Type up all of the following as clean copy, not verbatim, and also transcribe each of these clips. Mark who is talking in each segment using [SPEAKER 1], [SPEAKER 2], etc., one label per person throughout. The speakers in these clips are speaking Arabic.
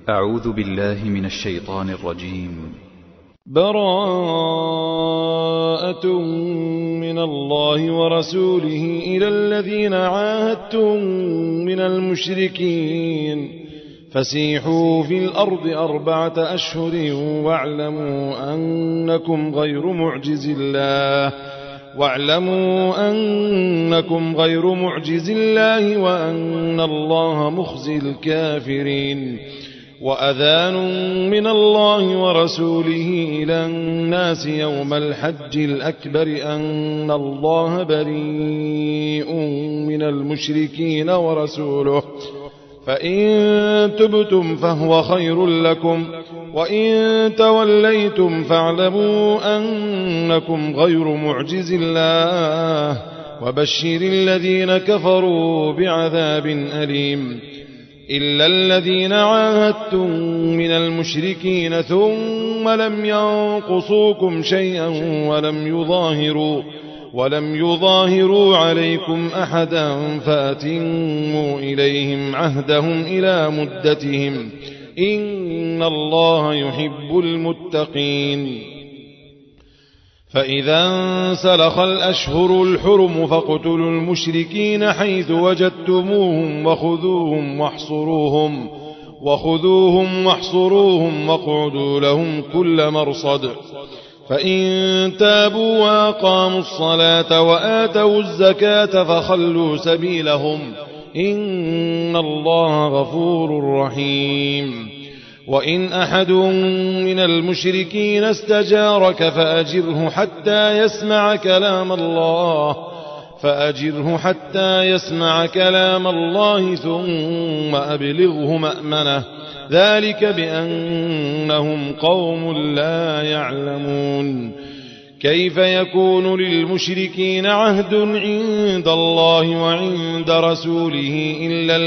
[SPEAKER 1] أعوذ بالله من الشيطان الرجيم.
[SPEAKER 2] براءة من الله ورسوله إلى الذين عاهدتم من المشركين فسيحوا في الأرض 4 أشهر واعلموا أنكم غير معجز الله وأن الله مخزي الكافرين. وأذان من الله ورسوله إلى الناس يوم الحج الأكبر أن الله بريء من المشركين ورسوله، فإن تبتم فهو خير لكم، وإن توليتم فاعلموا أنكم غير معجز الله، وبشر الذين كفروا بعذاب أليم. إلا الذين عاهدتم من المشركين ثم لم ينقصوكم شيئا ولم يظاهروا عليكم أحدا فأتموا إليهم عهدهم إلى مدتهم، إن الله يحب المتقين. فإذا انسلخ الأشهر الحرم فاقتلوا المشركين حيث وجدتموهم وخذوهم واحصروهم واقعدوا لهم كل مرصد. فإن تابوا وأقاموا الصلاة وآتوا الزكاة فخلوا سبيلهم، إن الله غفور رحيم. وإن أحد من المشركين استجارك فأجره حتى يسمع كلام الله ثم أبلغه مأمنه، ذلك بأنهم قوم لا يعلمون. كيف يكون للمشركين عهد عند الله وعند رسوله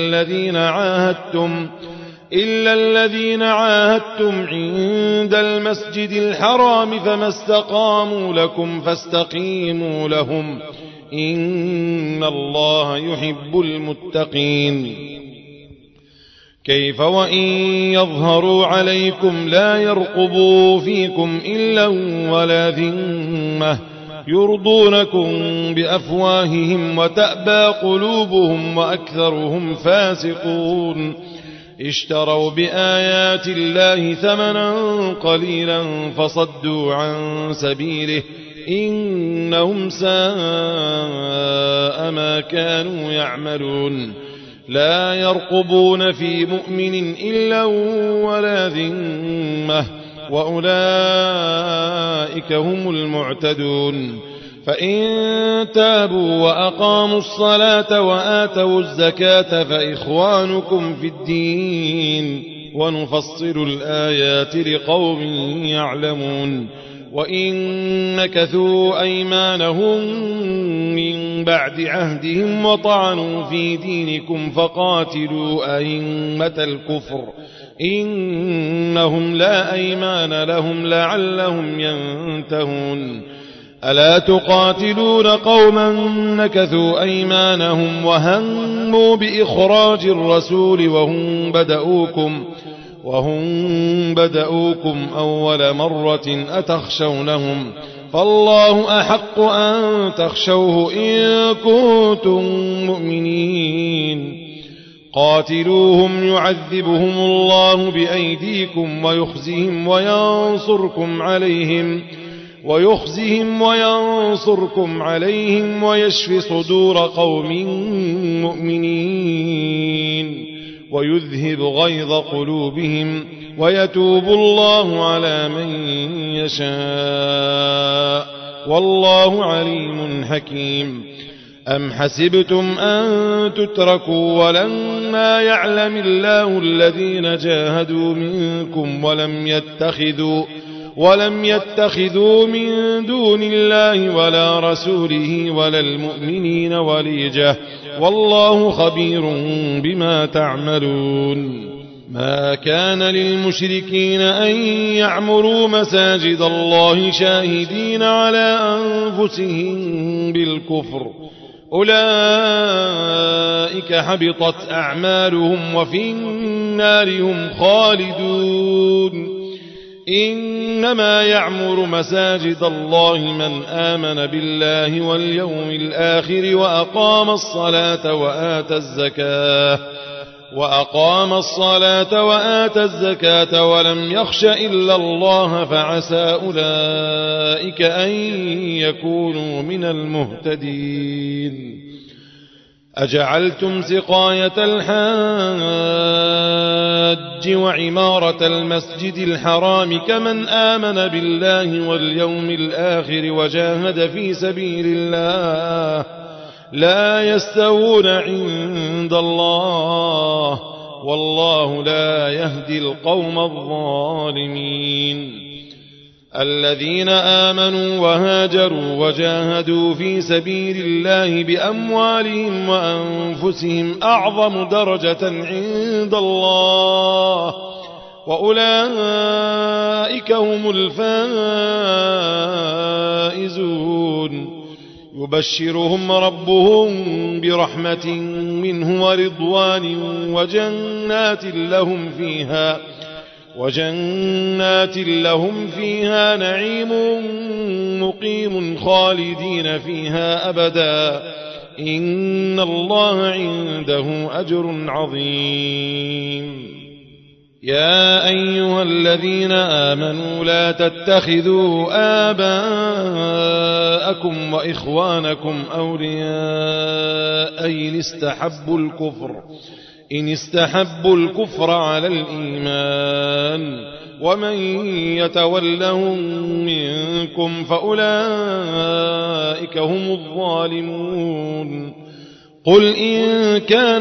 [SPEAKER 2] إلا الذين عاهدتم عند المسجد الحرام فما استقاموا لكم فاستقيموا لهم، إن الله يحب المتقين. كيف وإن يظهروا عليكم لا يرقبوا فيكم إلا ولا ذمة يرضونكم بأفواههم وتأبى قلوبهم وأكثرهم فاسقون. اشتروا بآيات الله ثمنا قليلا فصدوا عن سبيله، إنهم ساء ما كانوا يعملون. لا يرقبون في مؤمن إلا ولا ذمة، وأولئك هم المعتدون. فإن تابوا وأقاموا الصلاة وآتوا الزكاة فإخوانكم في الدين، ونفصل الآيات لقوم يعلمون. وإن نكثوا أيمانهم من بعد عهدهم وطعنوا في دينكم فقاتلوا أئمة الكفر، إنهم لا أيمان لهم لعلهم ينتهون. ألا تقاتلون قوما نكثوا أيمانهم وهموا بإخراج الرسول وهم بدؤوكم أول مرة أتخشونهم؟ فالله أحق أن تخشوه إن كنتم مؤمنين. قاتلوهم يعذبهم الله بأيديكم ويخزهم وينصركم عليهم ويشفي صدور قوم مؤمنين ويذهب غيظ قلوبهم ويتوب الله على من يشاء، والله عليم حكيم. أم حسبتم أن تتركوا ولما يعلم الله الذين جاهدوا منكم ولم يتخذوا من دون الله ولا رسوله ولا المؤمنين وليجة، والله خبير بما تعملون. ما كان للمشركين أن يعمروا مساجد الله شاهدين على أنفسهم بالكفر، أولئك حبطت أعمالهم وفي النار هم خالدون إنما يعمر مساجد الله من آمن بالله واليوم الآخر وأقام الصلاة وآتى الزكاة ولم يخش إلا الله فعسى أولئك أن يكونوا من المهتدين أجعلتم سقاية الحاج وعمارة المسجد الحرام كمن آمن بالله واليوم الآخر وجاهد في سبيل الله لا يستوون عند الله والله لا يهدي القوم الظالمين الذين آمنوا وهاجروا وجاهدوا في سبيل الله بأموالهم وأنفسهم أعظم درجة عند الله وأولئك هم الفائزون يبشرهم ربهم برحمة منه ورضوان وجنات لهم فيها نعيم مقيم خالدين فيها أبدا إن الله عنده أجر عظيم يا أيها الذين آمنوا لا تتخذوا آباءكم وإخوانكم أولياء إن استحبوا الكفر على الإيمان ومن يتولهم منكم فأولئك هم الظالمون قل إن كان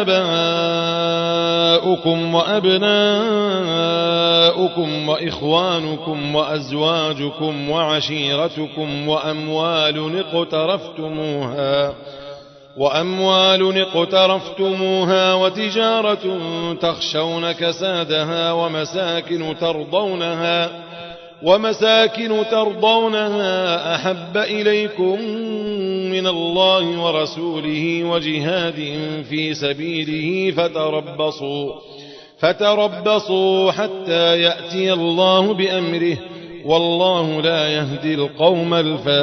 [SPEAKER 2] آباؤكم وأبناؤكم وإخوانكم وأزواجكم وعشيرتكم وأموال اقترفتموها وتجارة تخشون كسادها ومساكن ترضونها أحب إليكم من الله ورسوله وجهاد في سبيله فتربصوا حتى يأتي الله بأمره والله لا يهدي القوم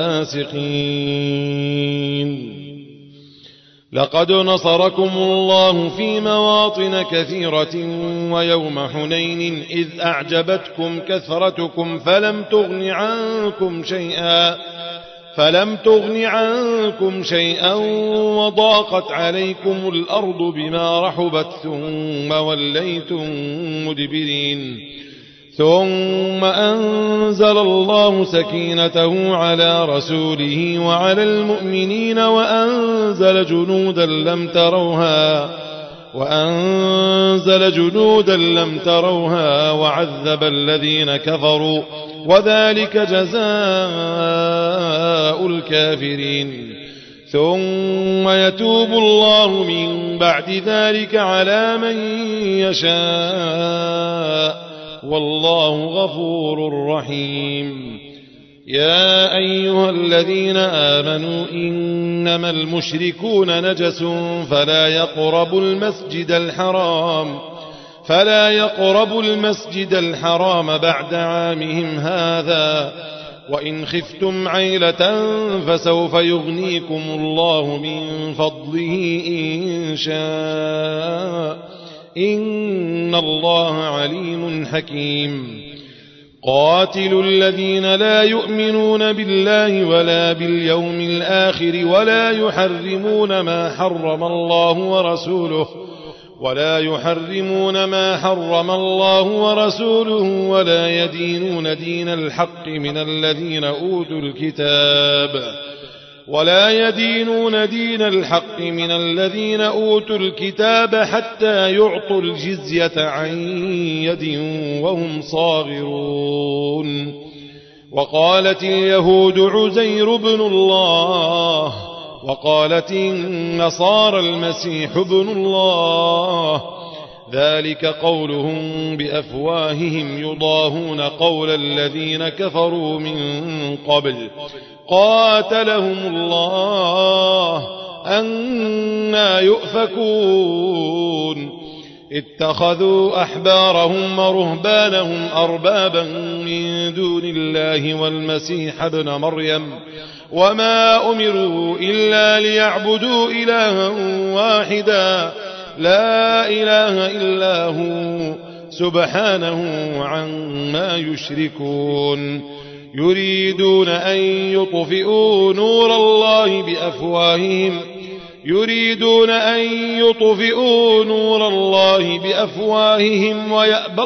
[SPEAKER 2] الفاسقين لقد نصركم الله في مواطن كثيرة ويوم حنين إذ أعجبتكم كثرتكم فلم تغن عنكم شيئا وضاقت عليكم الأرض بما رحبت ثم وليتم مدبرين ثم أنزل الله سكينته على رسوله وعلى المؤمنين وأنزل جنودا لم تروها وعذب الذين كفروا وذلك جزاء الكافرين ثم يتوب الله من بعد ذلك على من يشاء والله غفور رحيم يا أيها الذين آمنوا إنما المشركون نجس فلا يقربوا المسجد الحرام بعد عامهم هذا وإن خفتم عيلة فسوف يغنيكم الله من فضله إن شاء إن الله عليم حكيم قاتلوا الذين لا يؤمنون بالله ولا باليوم الآخر ولا يحرمون ما حرم الله ورسوله ولا يدينون دين الحق من الذين أوتوا الكتاب حتى يعطوا الجزية عن يد وهم صاغرون وقالت اليهود عزير بن الله وقالت النصارى المسيح ابن الله ذلك قولهم بأفواههم يضاهون قول الذين كفروا من قبل قاتلهم الله أنى يؤفكون اتخذوا أحبارهم ورهبانهم أربابا من دون الله والمسيح ابن مريم وما أمروا إلا ليعبدوا إلها واحدا لا إله إلا هو سبحانه عما يشركون يريدون أن يطفئوا نور الله بأفواههم ويأبى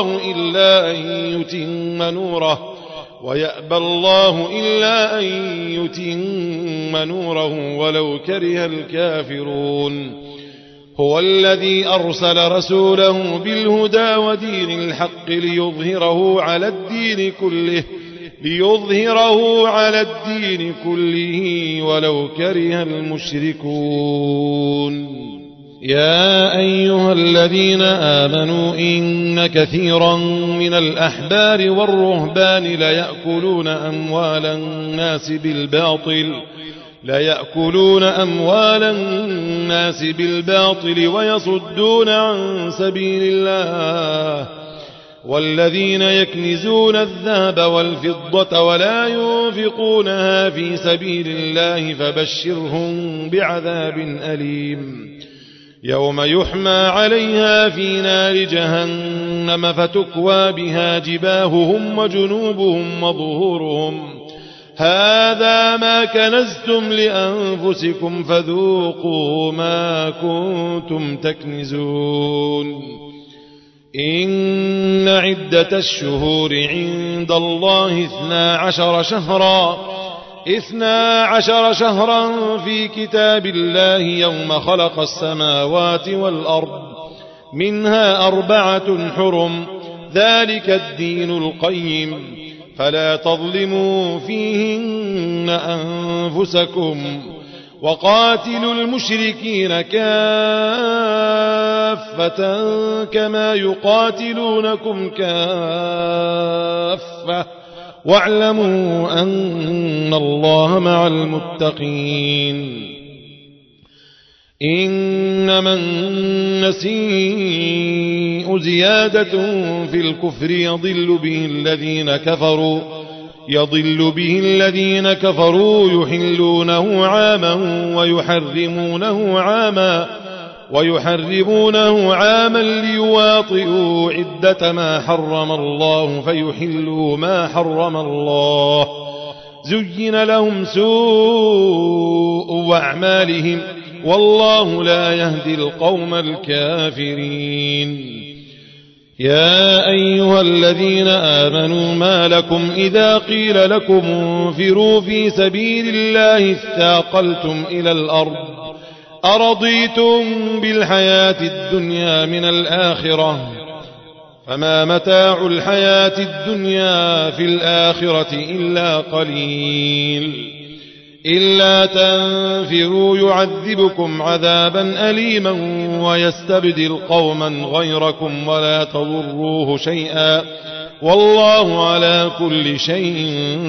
[SPEAKER 2] الله إلا أن يتم نوره ولو كره الكافرون هو الذي أرسل رسوله بالهدى ودين الحق ليظهره على الدين كله ولو كره المشركون يا أيها الذين آمنوا إن كثيرا من الأحبار والرهبان ليأكلون أموال الناس بالباطل ويصدون عن سبيل الله والذين يكنزون الذهب والفضة ولا ينفقونها في سبيل الله فبشرهم بعذاب أليم يوم يحمى عليها في نار جهنم فتكوى بها جباههم وجنوبهم وظهورهم هذا ما كنزتم لأنفسكم فذوقوا ما كنتم تكنزون إن عدة الشهور عند الله 12 شهرا في كتاب الله يوم خلق السماوات والأرض منها 4 حرم ذلك الدين القيم فلا تظلموا فيهن أنفسكم وقاتلوا المشركين كافة كما يقاتلونكم كافة واعلموا أن الله مع المتقين إنما النسيء زيادة في الكفر يضل به الذين كفروا يحلونه عاما ويحرمونه عاما ليواطئوا عدة ما حرم الله فيحلوا ما حرم الله زين لهم سوء أعمالهم والله لا يهدي القوم الكافرين يا أيها الذين آمنوا ما لكم إذا قيل لكم انفروا في سبيل الله اثاقلتم إلى الأرض أرضيتم بالحياة الدنيا من الآخرة فما متاع الحياة الدنيا في الآخرة إلا قليل إلا تنفروا يعذبكم عذابا أليما ويستبدل قوما غيركم ولا تضروه شيئا والله على كل شيء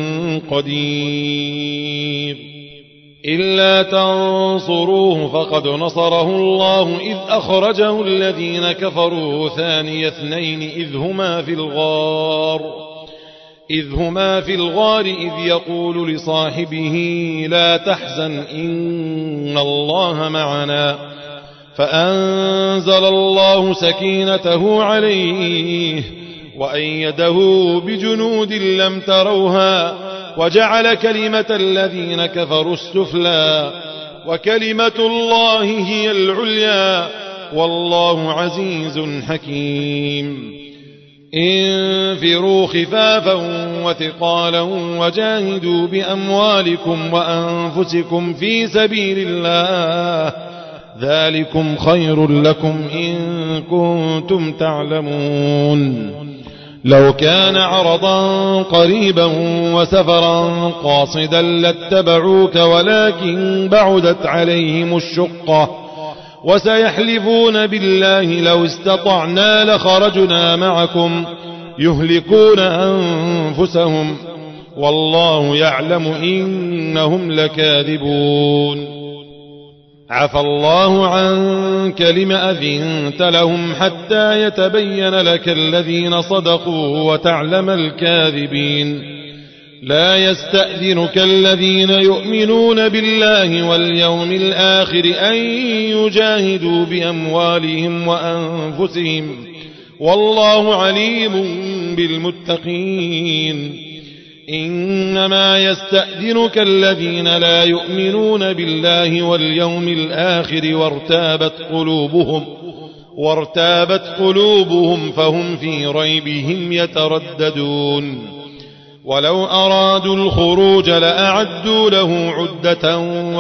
[SPEAKER 2] قدير إلا تنصروه فقد نصره الله إذ أخرجه الذين كفروا ثاني اثنين إذ هما في الغار إذ يقول لصاحبه لا تحزن إن الله معنا فأنزل الله سكينته عليه وأيده بجنود لم تروها وجعل كلمة الذين كفروا السفلى وكلمة الله هي العليا والله عزيز حكيم انفروا خفافا وثقالا وجاهدوا بأموالكم وأنفسكم في سبيل الله ذلكم خير لكم إن كنتم تعلمون لو كان عرضا قريبا وسفرا قاصدا لاتبعوك ولكن بعدت عليهم الشقة وسيحلفون بالله لو استطعنا لخرجنا معكم يهلكون أنفسهم والله يعلم إنهم لكاذبون عفى الله عنك لم أذنت لهم حتى يتبين لك الذين صدقوا وتعلم الكاذبين لا يستأذنك الذين يؤمنون بالله واليوم الآخر أن يجاهدوا بأموالهم وأنفسهم والله عليم بالمتقين إنما يستأذنك الذين لا يؤمنون بالله واليوم الآخر وارتابت قلوبهم فهم في ريبهم يترددون ولو أرادوا الخروج لأعدوا له عدة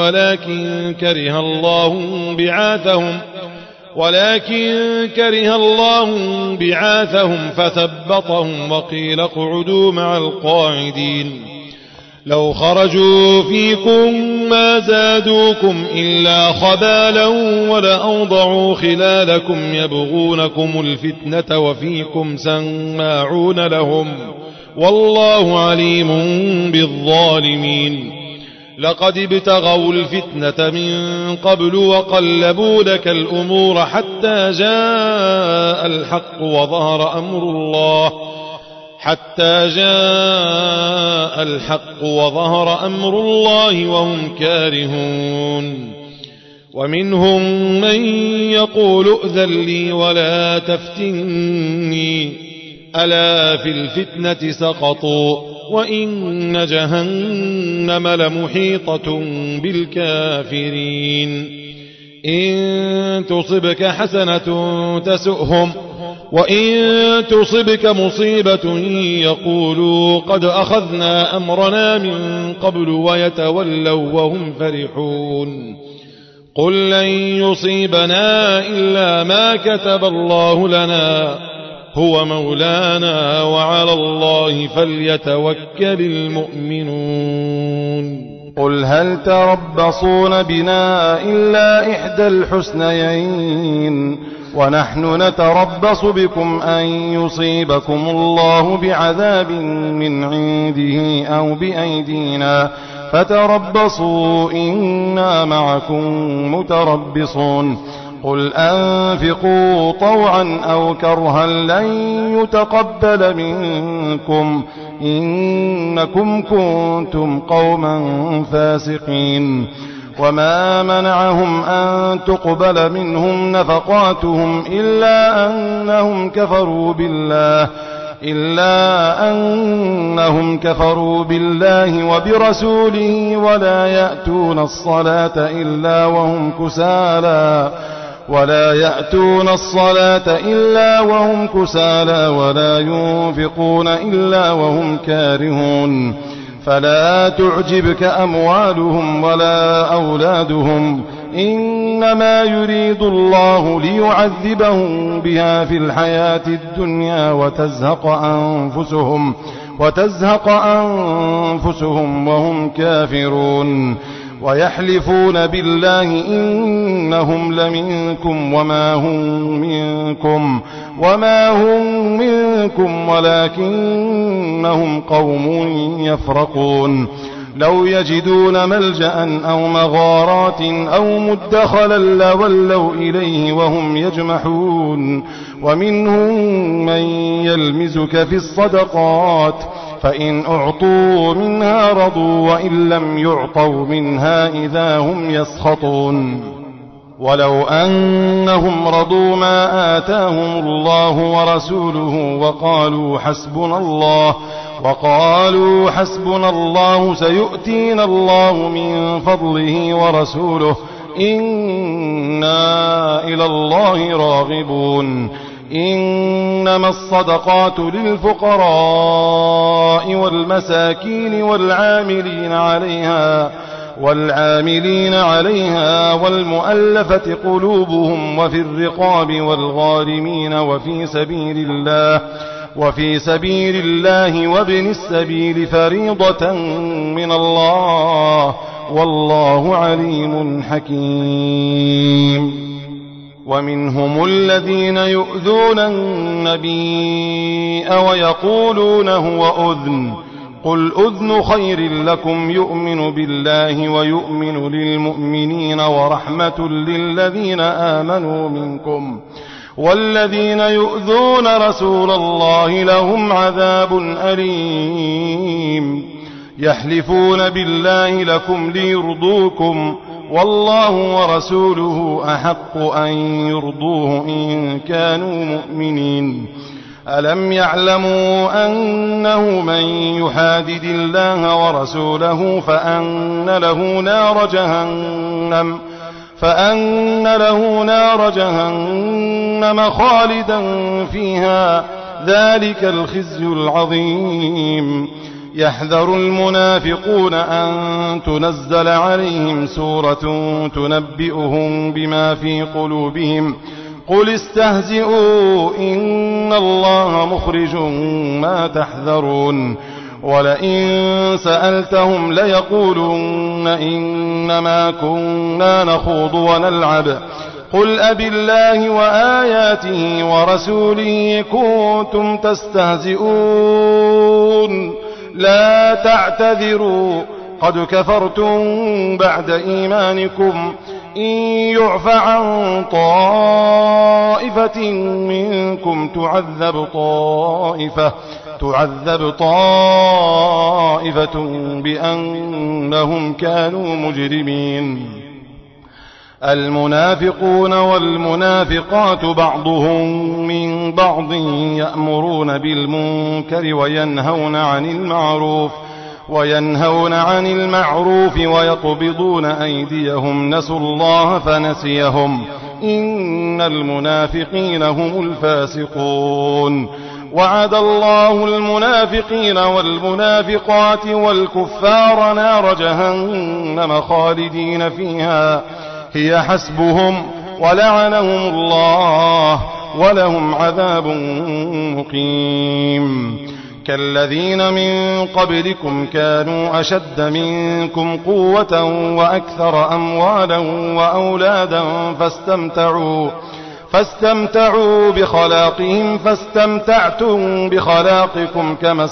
[SPEAKER 2] ولكن كره الله بعاثهم فثبطهم وقيل اقعدوا مع القاعدين لو خرجوا فيكم ما زادوكم إلا خبالا ولأوضعوا خلالكم يبغونكم الفتنة وفيكم سماعون لهم والله عليم بالظالمين لقد ابتغوا الفتنة من قبل وقلبوا لك الأمور حتى جاء الحق وظهر أمر الله وهم كارهون ومنهم من يقول ائذن لي ولا تفتني ألا في الفتنة سقطوا وإن جهنم لمحيطة بالكافرين إن تصبك حسنة تسؤهم وإن تصبك مصيبة يقولوا قد أخذنا أمرنا من قبل ويتولوا وهم فرحون قل لن يصيبنا إلا ما كتب الله لنا هو مولانا وعلى الله فليتوكل المؤمنون
[SPEAKER 3] قل هل تربصون بنا إلا إحدى الحسنيين ونحن نتربص بكم أن يصيبكم الله بعذاب من عنده أو بأيدينا فتربصوا إنا معكم متربصون قل أنفقوا طوعا أو كرها لن يتقبل منكم إنكم كنتم قوما فاسقين وما منعهم أن تقبل منهم نفقاتهم إلا أنهم كفروا بالله وبرسوله ولا يأتون الصلاة إلا وهم كسالى ولا ينفقون إلا وهم كارهون فلا تعجبك أموالهم ولا أولادهم إنما يريد الله ليعذبهم بها في الحياة الدنيا وتزهق أنفسهم وهم كافرون ويحلفون بالله إنهم لمنكم وما هم منكم ولكنهم قوم يفرقون لو يجدون ملجأ أو مغارات أو مدخلا لولوا إليه وهم يجمحون ومنهم من يلمزك في الصدقات فإن أعطوا منها رضوا وإن لم يعطوا منها إذا هم يسخطون ولو أنهم رضوا ما آتاهم الله ورسوله وقالوا حسبنا الله سيؤتينا الله من فضله ورسوله إنا إلى الله راغبون إنما الصدقات للفقراء والمساكين والعاملين عليها والمؤلفة قلوبهم وفي الرقاب والغارمين وفي سبيل الله وابن السبيل فريضة من الله والله عليم حكيم ومنهم الذين يؤذون النبي ويقولون هو أذن قل أذن خير لكم يؤمن بالله ويؤمن للمؤمنين ورحمة للذين آمنوا منكم والذين يؤذون رسول الله لهم عذاب أليم يحلفون بالله لكم ليرضوكم والله ورسوله أحق أن يرضوه إن كانوا مؤمنين ألم يعلموا أنه من يحادد الله ورسوله فأن له نار جهنم خالدا فيها ذلك الخزي العظيم يحذر المنافقون أن تنزل عليهم سورة تنبئهم بما في قلوبهم قل استهزئوا إن الله مخرج ما تحذرون ولئن سألتهم ليقولن إنما كنا نخوض ونلعب قل أبالله وآياته ورسوله كنتم تستهزئون لا تعتذروا قد كفرتم بعد إيمانكم إن يعف عن طائفة منكم تعذب طائفة بأنهم كانوا مجرمين المنافقون والمنافقات بعضهم من بعض يأمرون بالمنكر وينهون عن المعروف ويقبضون أيديهم نسوا الله فنسيهم إن المنافقين هم الفاسقون وعد الله المنافقين والمنافقات والكفار نار جهنم خالدين فيها هي حسبهم ولعنهم الله ولهم عذاب مقيم كالذين من قبلكم كانوا أشد منكم قوة وأكثر أموالا وأولادا فاستمتعوا بخلاقهم فاستمتعتم بخلاقكم كما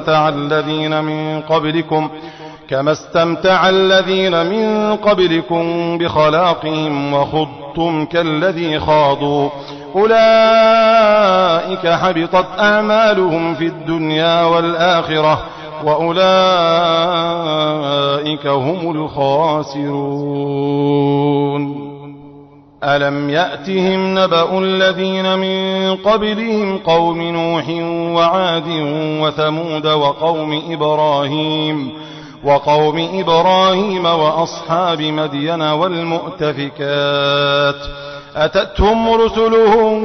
[SPEAKER 3] استمتع الذين من قبلكم بخلاقهم وخضتم كالذي خاضوا أولئك حبطت أعمالهم في الدنيا والآخرة وأولئك هم الخاسرون ألم يأتهم نبأ الذين من قبلهم قوم نوح وعاد وثمود وقوم إبراهيم وأصحاب مدين والمؤتفكات أتتهم رسلهم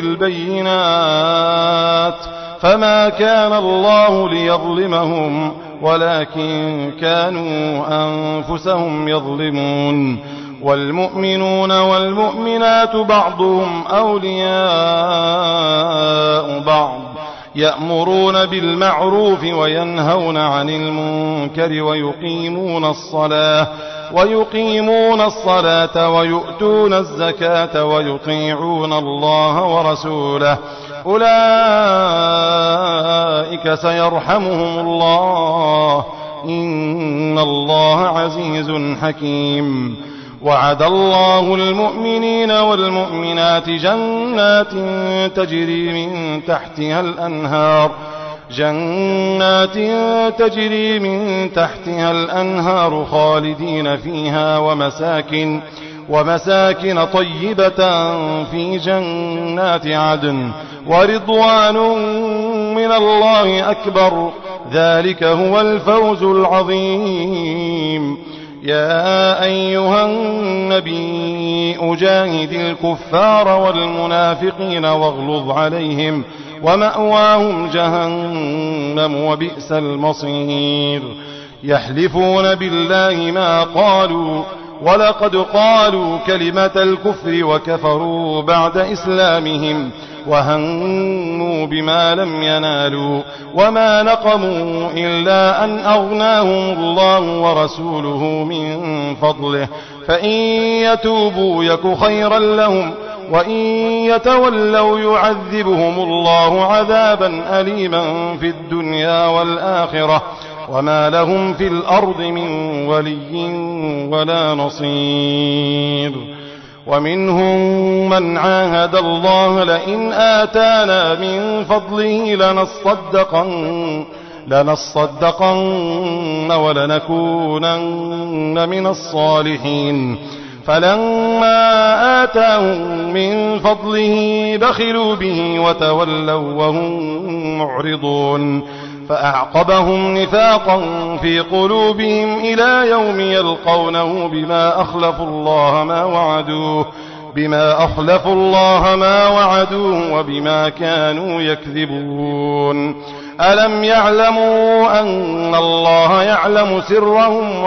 [SPEAKER 3] بالبينات فما كان الله ليظلمهم ولكن كانوا أنفسهم يظلمون والمؤمنون والمؤمنات بعضهم أولياء بعض يأمرون بالمعروف وينهون عن المنكر ويقيمون الصلاة ويؤتون الزكاة ويطيعون الله ورسوله أولئك سيرحمهم الله إن الله عزيز حكيم وعد الله المؤمنين والمؤمنات جنات تجري من تحتها الأنهار خالدين فيها ومساكن طيبة في جنات عدن ورضوان من الله أكبر ذلك هو الفوز العظيم يا أيها النبي أجاهد الكفار والمنافقين واغلظ عليهم ومأواهم جهنم وبئس المصير يحلفون بالله ما قالوا ولقد قالوا كلمة الكفر وكفروا بعد إسلامهم وهموا بما لم ينالوا وما نقموا إلا أن أغناهم الله ورسوله من فضله فإن يتوبوا يك خيرا لهم وإن يتولوا يعذبهم الله عذابا أليما في الدنيا والآخرة وما لهم في الأرض من ولي ولا نصير. ومنهم من عاهد الله لئن آتانا من فضله لنصدقن ولنكونن من الصالحين، فلما آتاهم من فضله بخلوا به وتولوا وهم معرضون، فأعقبهم نفاقا في قلوبهم إلى يوم يلقونه بما أخلفوا الله ما وعدوه وبما كانوا يكذبون. ألم يعلموا أن الله يعلم سرهم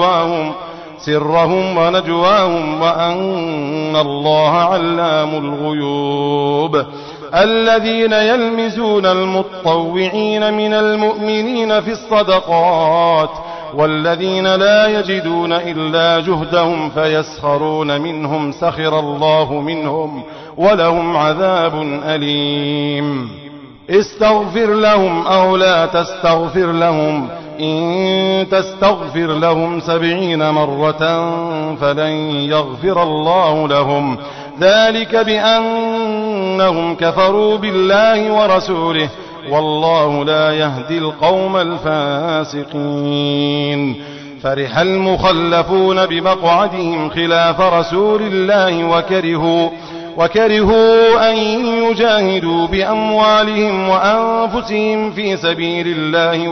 [SPEAKER 3] ونجواهم وأن الله علام الغيوب. الذين يلمزون المطوعين من المؤمنين في الصدقات والذين لا يجدون إلا جهدهم فيسخرون منهم سخر الله منهم ولهم عذاب أليم. استغفر لهم أو لا تستغفر لهم، إن تستغفر لهم 70 مرة فلن يغفر الله لهم، ذلك بأنهم كفروا بالله ورسوله والله لا يهدي القوم الفاسقين. فرح المخلفون بمقعدهم خلاف رسول الله وكرهوا أن يجاهدوا بأموالهم وأنفسهم في سبيل الله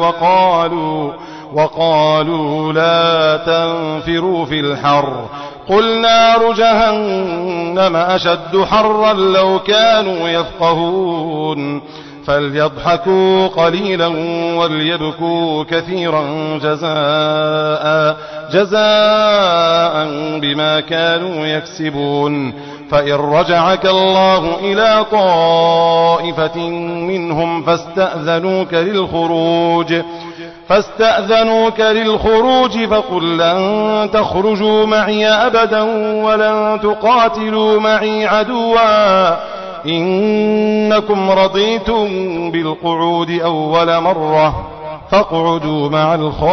[SPEAKER 3] وقالوا لا تنفروا في الحر، قل نار جهنم أشد حرا لو كانوا يفقهون. فليضحكوا قليلا وليبكوا كثيرا جزاء بما كانوا يكسبون. فإن رجعك الله إلى طائفة منهم فاستأذنوك للخروج فقل لن تخرجوا معي أبدا ولن تقاتلوا معي عدوا، إنكم رضيتم بالقعود أول مرة فاقعدوا مع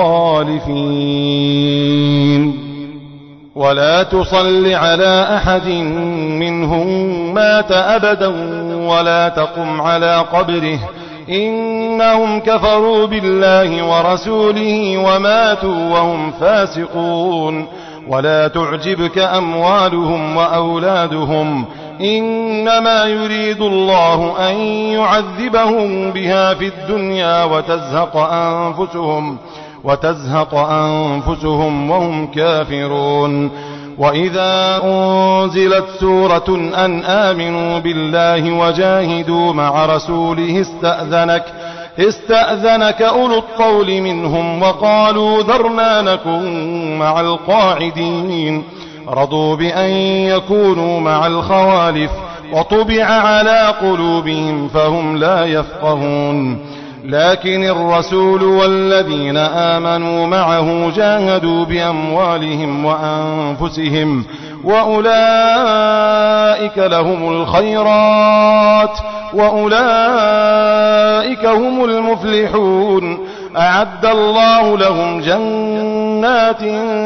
[SPEAKER 3] الخالفين. ولا تصل على أحد منهم مات أبدا ولا تقم على قبره، إنهم كفروا بالله ورسوله وماتوا وهم فاسقون. ولا تعجبك أموالهم وأولادهم، إنما يريد الله أن يعذبهم بها في الدنيا وتزهق أنفسهم وهم كافرون. وإذا أنزلت سورة أن آمنوا بالله وجاهدوا مع رسوله استأذنك أولو الطول منهم وقالوا ذرنا نكن مع القاعدين، رضوا بأن يكونوا مع الخوالف وطبع على قلوبهم فهم لا يفقهون. لكن الرسول والذين آمنوا معه جاهدوا بأموالهم وأنفسهم وأولئك لهم الخيرات وأولئك هم المفلحون. أعد الله لهم جنات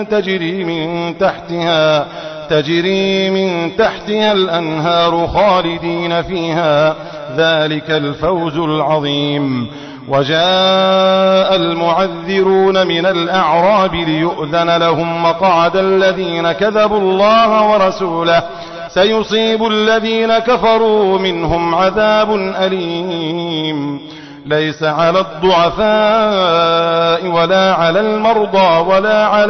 [SPEAKER 3] تجري من تحتها الأنهار خالدين فيها، ذلك الفوز العظيم. وجاء المعذرون من الأعراب ليؤذن لهم مقعد الذين كذبوا الله ورسوله، سيصيب الذين كفروا منهم عذاب أليم. ليس على الضعفاء ولا على المرضى ولا على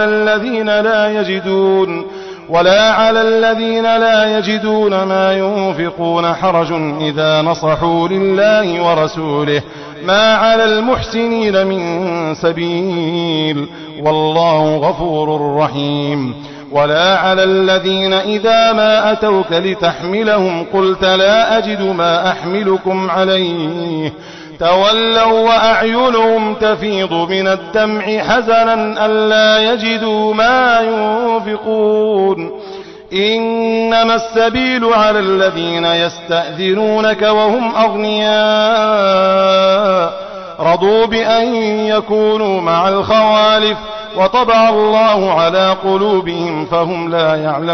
[SPEAKER 3] الذين لا يجدون ما ينفقون حرج إذا نصحوا لله ورسوله، ما على المحسنين من سبيل والله غفور رحيم. ولا على الذين إذا ما أتوك لتحملهم قلت لا أجد ما أحملكم عليه تولوا وأعينهم تفيض من الدمع حزنا ألا يجدوا ما ينفقون. إنما السبيل على الذين يستأذنونك وهم أغنياء رضوا بأن يكونوا مع الخوالف وطبع الله على قلوبهم فهم لا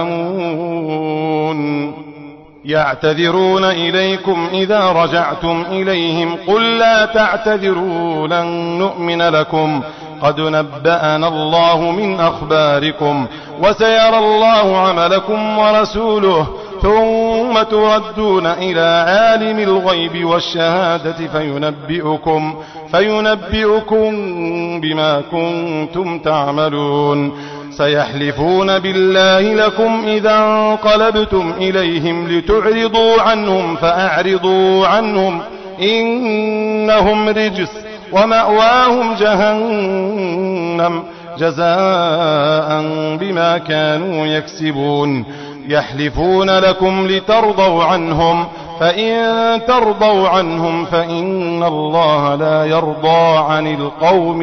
[SPEAKER 3] يعلمون. يعتذرون إليكم إذا رجعتم إليهم قل لا تعتذروا لن نؤمن لكم قد نبأنا الله من أخباركم وسيرى الله عملكم ورسوله ثم تردون إلى عالم الغيب والشهادة فينبئكم بما كنتم تعملون. سيحلفون بالله لكم إذا انقلبتم إليهم لتعرضوا عنهم فأعرضوا عنهم إنهم رجس ومأواهم جهنم جزاء بما كانوا يكسبون. يحلفون لكم لترضوا عنهم فإن ترضوا عنهم فإن الله لا يرضى عن القوم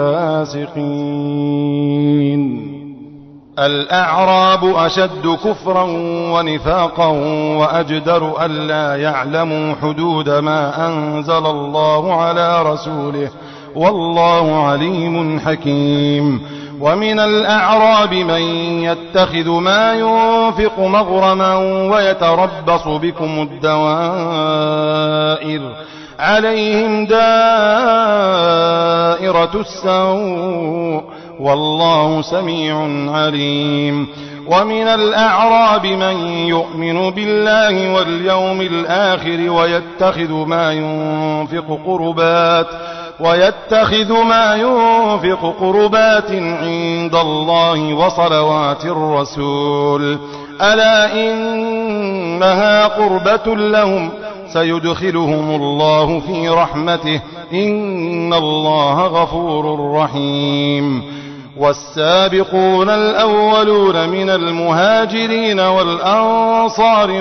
[SPEAKER 3] الفاسقين. الأعراب أشد كفرا ونفاقا وأجدر ألا يعلموا حدود ما أنزل الله على رسوله والله عليم حكيم. ومن الأعراب من يتخذ ما ينفق مغرما ويتربص بكم الدوائر عليهم دائرة السوء والله سميع عليم. ومن الأعراب من يؤمن بالله واليوم الآخر ويتخذ ما ينفق قربات عند الله وصلوات الرسول ألا إنها قربة لهم سيدخلهم الله في رحمته إن الله غفور رحيم. والسابقون الأولون من المهاجرين والأنصار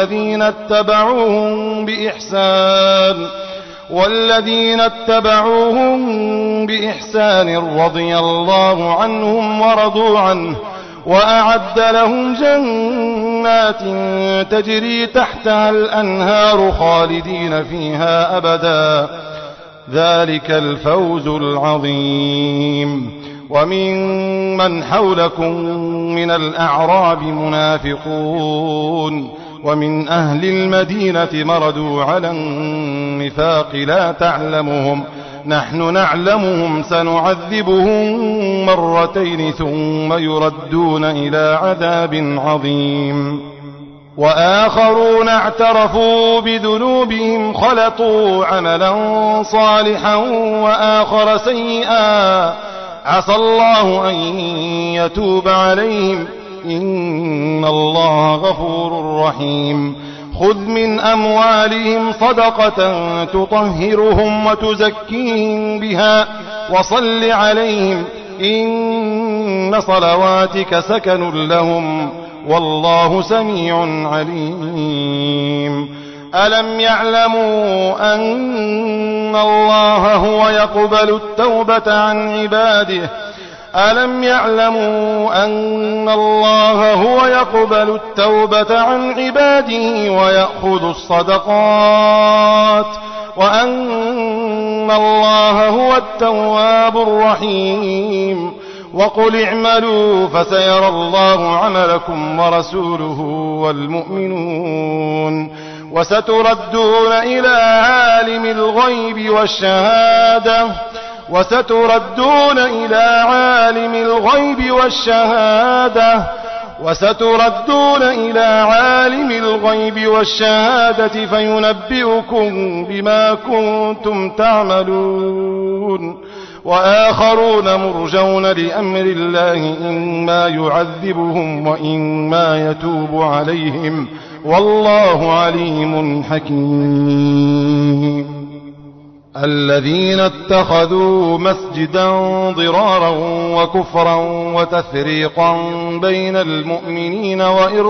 [SPEAKER 3] والذين اتبعوهم بإحسان رضي الله عنهم ورضوا عنه وأعد لهم جنات تجري تحتها الأنهار خالدين فيها أبدا ذلك الفوز العظيم. ومن حولكم من الأعراب منافقون ومن أهل المدينة مردوا على النفاق لا تعلمهم نحن نعلمهم سنعذبهم مرتين ثم يردون إلى عذاب عظيم. وآخرون اعترفوا بذنوبهم خلطوا عملا صالحا وآخر سيئا عسى الله أن يتوب عليهم إن الله غفور رحيم. خذ من أموالهم صدقة تطهرهم وتزكيهم بها وصل عليهم إن صلواتك سكن لهم والله سميع عليم. ألم يعلموا أن الله هو يقبل التوبة عن عباده ويأخذ الصدقات وأن الله هو التواب الرحيم. وقل اعملوا فسيرى الله عملكم ورسوله والمؤمنون وستردون إلى عالم الغيب والشهادة فينبئكم بما كنتم تعملون. وآخرون مرجون لأمر الله إما يعذبهم وإما يتوب عليهم والله عليم حكيم. الذين اتخذوا مسجدا ضرارا وكفرا وتفريقا بين المؤمنين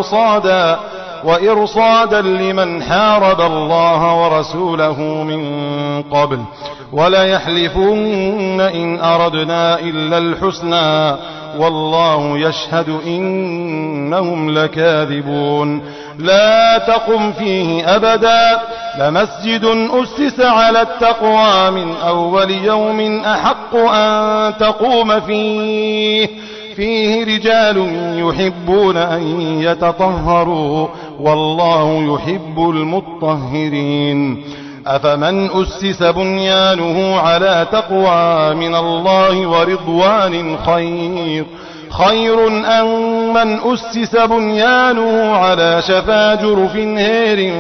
[SPEAKER 3] وإرصادا لمن حارب الله ورسوله من قبل وليحلفن إن أردنا إلا الحسنى والله يشهد إنهم لكاذبون لا تقم فيه أبدا لمسجد أسس على التقوى من أول يوم أحق أن تقوم فيه رجال يحبون أن يتطهروا والله يحب المطهرين أفمن أسس بنيانه على تقوى من الله ورضوان خير أم من أسس بنيانه على شفا جرف هير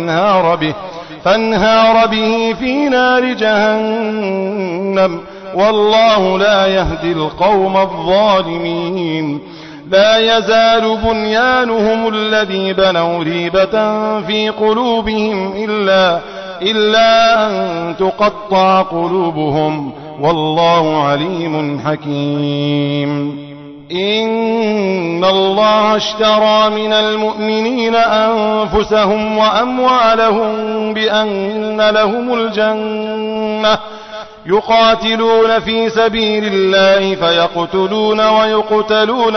[SPEAKER 3] فانهار به في نار جهنم والله لا يهدي القوم الظالمين لا يزال بنيانهم الذي بنوا ريبة في قلوبهم إلا أن تقطع قلوبهم والله عليم حكيم إن الله اشترى من المؤمنين أنفسهم وأموالهم بأن لهم الجنة يقاتلون في سبيل الله فيقتلون ويقتلون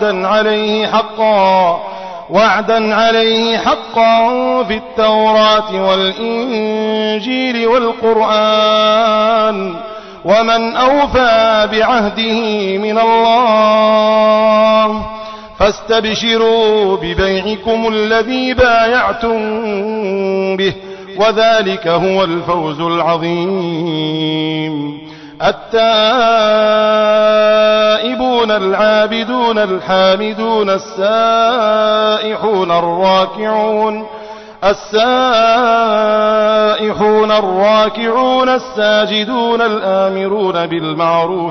[SPEAKER 3] وعدا عليه حقا في التوراة والإنجيل والقرآن ومن أوفى بعهده من الله فاستبشروا ببيعكم الذي بايعتم به وذلك هو الفوز العظيم التائبون العابدون الحامدون السائحون الراكعون الساجدون الآمرون بالمعروف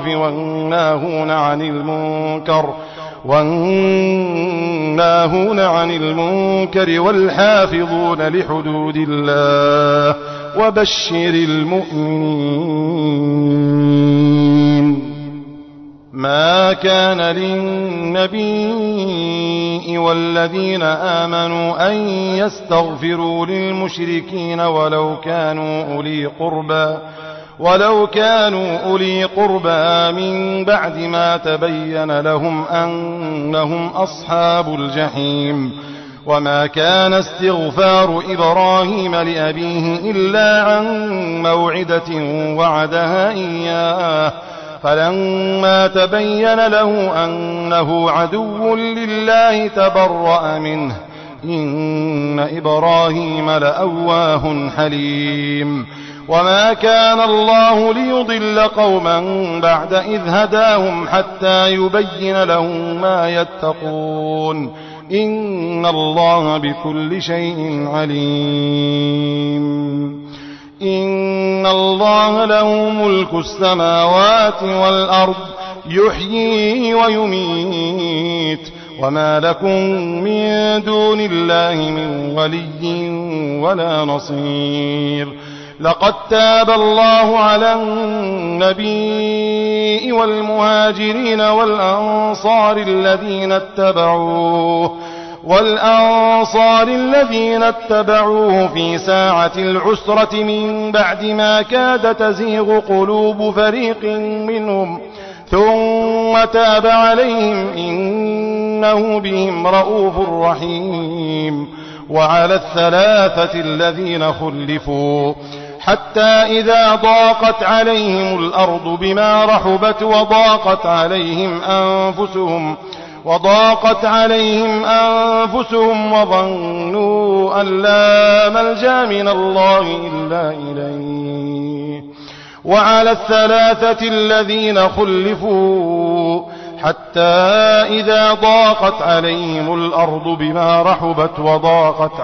[SPEAKER 3] والناهون عن المنكر والحافظون لحدود الله وبشر المؤمنين ما كان للنبي والذين آمنوا أن يستغفروا للمشركين ولو كانوا أولي قربى من بعد ما تبين لهم أنهم أصحاب الجحيم وما كان استغفار إبراهيم لأبيه إلا عن موعدة وعدها إياه فلما تبين له أنه عدو لله تبرأ منه إن إبراهيم لأواه حليم وما كان الله ليضل قوما بعد إذ هداهم حتى يبين لهم ما يتقون إن الله بكل شيء عليم إن الله له ملك السماوات والأرض يحيي ويميت وما لكم من دون الله من ولي ولا نصير لقد تاب الله على النبي والمهاجرين والأنصار الذين اتبعوه في ساعة العسرة من بعد ما كاد تزيغ قلوب فريق منهم ثم تاب عليهم إنه بهم رؤوف رحيم وعلى الثلاثة الذين خلفوا حتى إذا ضاقت عليهم الأرض بما رحبت وضاقت عليهم أنفسهم وظنوا أن لا ملجأ من الله إلا إليه وعلى الثلاثة الذين خلفوا حتى إذا ضاقت عليهم الأرض بما رحبت وضاقت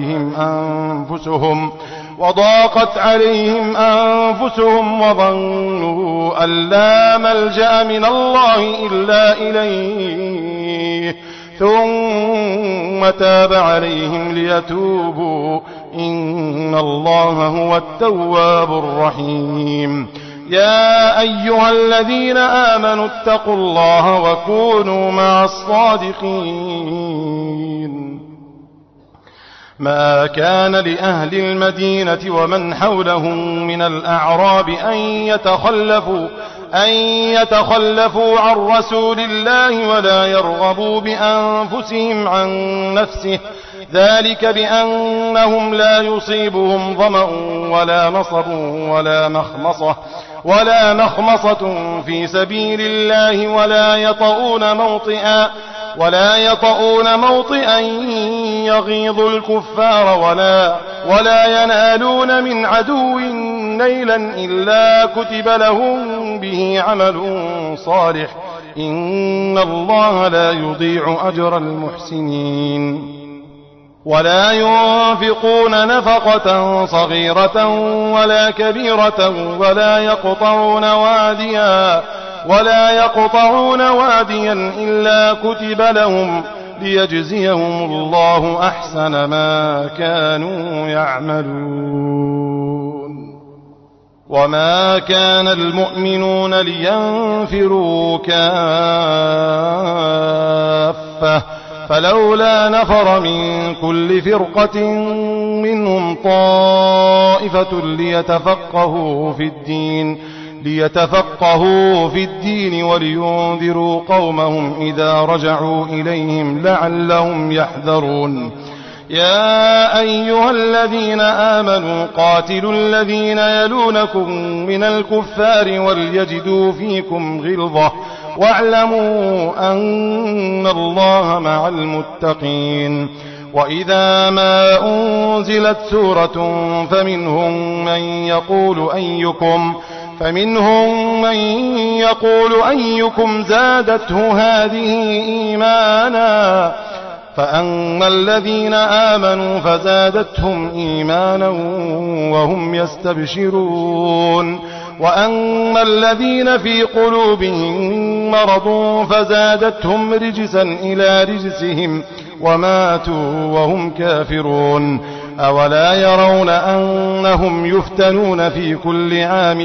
[SPEAKER 3] عليهم أنفسهم وظنوا أن لا ملجأ من الله إلا إليه ثم تاب عليهم ليتوبوا إن الله هو التواب الرحيم يا أيها الذين آمنوا اتقوا الله وكونوا مع الصادقين ما كان لأهل المدينة ومن حولهم من الأعراب أن يتخلفوا عن رسول الله ولا يرغبوا بأنفسهم عن نفسه، ذلك بأنهم لا يصيبهم ظمأ ولا نصب ولا مخمصة في سبيل الله ولا يطؤون موطئا يغيظ الكفار ولا ينالون من عدو نيلا إلا كتب لهم به عمل صالح، إن الله لا يضيع أجر المحسنين. ولا ينفقون نفقة صغيرة ولا كبيرة ولا يقطعون واديا إلا كتب لهم ليجزيهم الله أحسن ما كانوا يعملون. وما كان المؤمنون لينفروا كافة، فلولا نفر من كل فرقة منهم طائفة ليتفقهوا في الدين ولينذروا قومهم إذا رجعوا إليهم لعلهم يحذرون. يا أيها الذين آمنوا قاتلوا الذين يلونكم من الكفار وليجدوا فيكم غلظة واعلموا أن الله مع المتقين. وإذا ما أنزلت سورة فمنهم من يقول أيكم زادته هذه إيمانا، فأما الذين آمنوا فزادتهم إيمانا وهم يستبشرون، وأما الذين في قلوبهم مرض فزادتهم رجسا إلى رجسهم وماتوا وهم كافرون. أولا يرون أنهم يفتنون في كل عام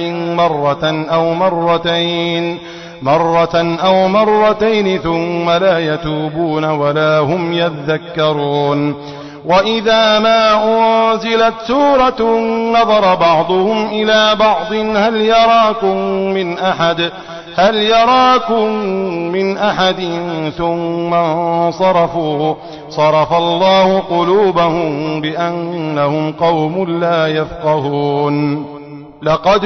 [SPEAKER 3] مرة أو مرتين ثم لا يتوبون ولا هم يذكرون. وإذا ما أنزلت سورة نظر بعضهم إلى بعض هل يراكم من أحد ثم انصرفوا صرف الله قلوبهم بأنهم قوم لا يفقهون. لقد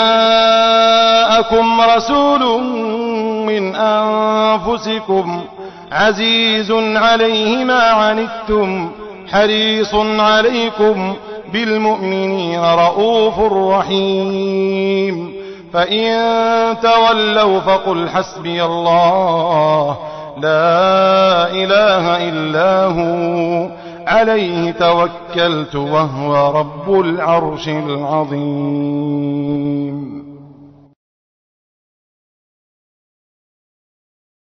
[SPEAKER 3] جاءكم رسول من أنفسكم عزيز عليه ما عنتم حريص عليكم بالمؤمنين رؤوف رحيم. فإن تولوا فقل حسبي الله لا إله إلا هو عليه توكلت وهو رب العرش العظيم.